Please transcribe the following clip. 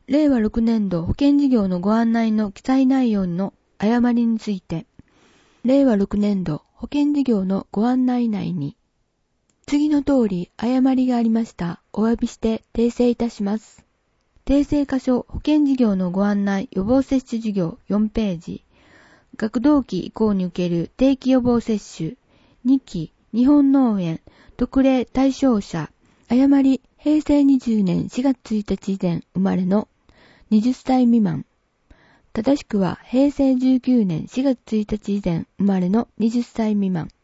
令和6年度保険事業のご案内の記載内容の誤りについて、令和6年度保険事業のご案内内に、次の通り誤りがありました。お詫びして訂正いたします。訂正箇所保険事業のご案内予防接種事業4ページ。学童期移行における定期予防接種2期日本脳炎特例対象者誤り平成20年4月1日以前生まれの20歳未満。正しくは平成19年4月1日以前生まれの20歳未満。